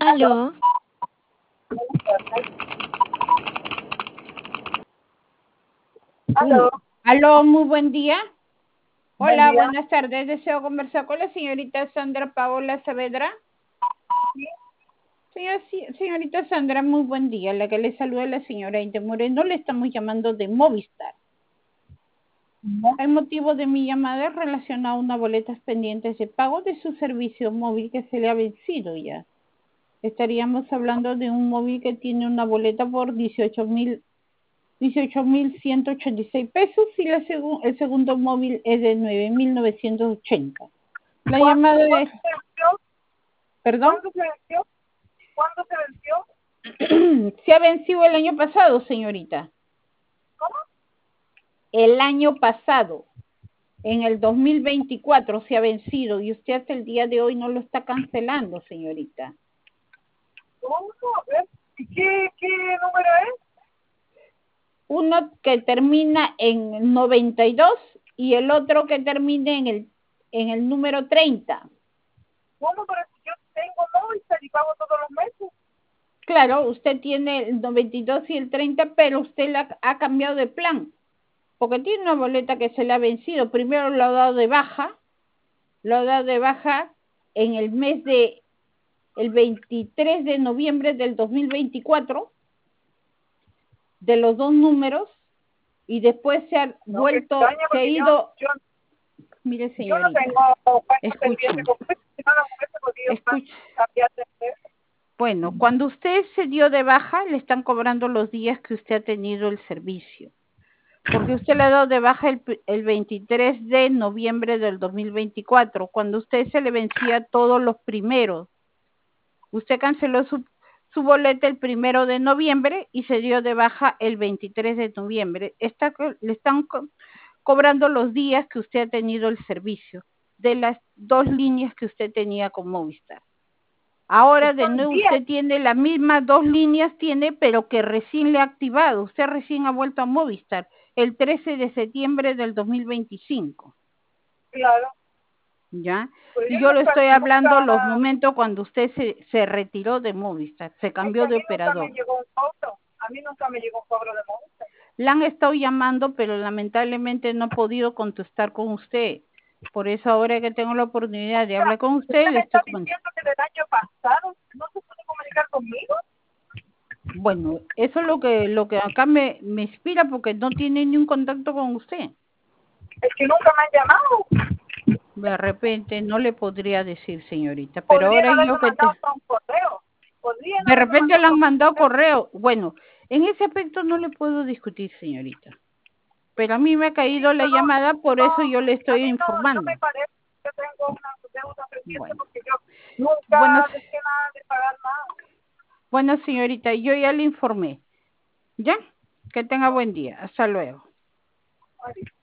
Aló, Aló, Aló, muy buen día. buen Hola, día. buenas tardes. Deseo conversar con la señorita Sandra Paola Saavedra. Señorita Sandra, muy buen día. La que le saluda es la señora Inde Moreno. Le estamos llamando de Movistar. El motivo de mi llamada es relacionado a una boleta pendiente de pago de su servicio móvil que se le ha vencido ya. Estaríamos hablando de un móvil que tiene una boleta por 18.186 pesos y el segundo móvil es de 9.980. La llamada es, ¿Cuándo se venció? perdón, ¿Cuándo se venció? ¿Cuándo se venció? se ha vencido el año pasado, señorita. ¿Cómo? El año pasado, en el 2024 se ha vencido y usted hasta el día de hoy no lo está cancelando, señorita. ¿Cómo? A ver, ¿y qué número es? Uno que termina en 92 y el otro que termine en el número 30. ¿Cómo? Pero si yo tengo Movistar y pago todos los meses. Claro, usted tiene el 92 y el 30, pero usted ha cambiado de plan, porque tiene una boleta que se le ha vencido. Primero lo ha dado de baja, en el mes de el 23 de noviembre del 2024, de los dos números, y después se ha No, que vuelto, extraña se ha porque ido, yo, mire yo no señorita, tengo cuenta pendiente escúchame, con Movistar, si no la hubiese podido escucha. cambiar de teléfono. Bueno, cuando usted se dio de baja, le están cobrando los días que usted ha tenido el servicio. Porque usted le ha dado de baja el 23 de noviembre del 2024, cuando usted se le vencía todos los primeros. Usted canceló su boleta el 1 de noviembre y se dio de baja el 23 de noviembre. Le están cobrando los días que usted ha tenido el servicio, de las dos líneas que usted tenía con Movistar. Ahora de Son nuevo días. usted tiene las mismas dos líneas, pero que recién le ha activado. Usted recién ha vuelto a Movistar el 13 de septiembre del 2025. Claro. ¿Ya? Pues Y yo yo le estoy hablando los nunca, momentos cuando usted se retiró de Movistar, se es que cambió a de mí nunca me operador. llegó un cobro. A mí nunca me llegó un cobro de Movistar. La han estado llamando, pero lamentablemente no ha podido contestar con usted. Por eso ahora que tengo la oportunidad de hablar con usted, Usted le me estoy está comentando. diciendo que del año pasado no se puede comunicar conmigo. Bueno, eso es lo que acá me inspira porque no tiene ni un contacto con usted. Es que nunca me han llamado. De repente no le podría decir, señorita, pero Podrían ahora haberme yo que mandado hasta un correo. Podrían de haberme repente le mandado han un mandado correo. correo. Bueno, en ese aspecto no le puedo discutir, señorita. Pero a mí me ha Sí, caído la pero llamada, por eso yo le a estoy mí no me informando. parece que tengo una deuda pendiente Bueno, porque yo bueno, nunca dejé nada de pagar nada. bueno, señorita, yo ya le informé. ¿Ya? Que tenga buen día. Hasta luego. Ay,